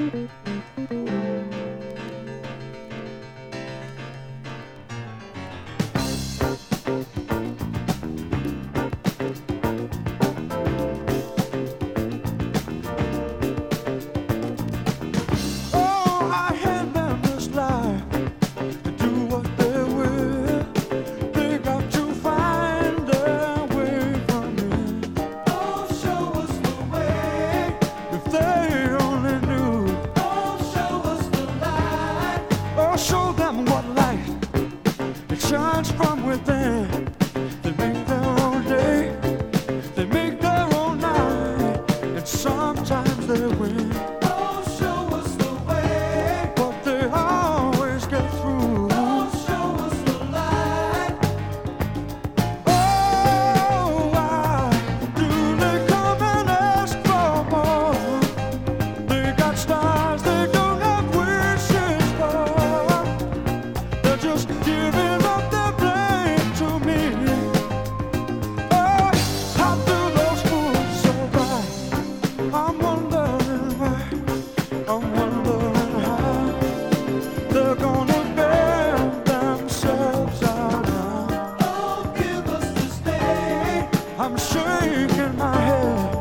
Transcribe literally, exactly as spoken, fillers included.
Show them what light it shines from within. They make their own day, they make their own night, and sometimes they win. Oh, show us the way, but they always get through. Oh, show us the light. Oh, why do they come and ask for more? They got stars they don't have wishes for. Just giving up their blame to me. Oh, how do those fools survive? I'm wondering why. I'm wondering how they're gonna bear themselves out now. Oh, give us this day. I'm shaking my head.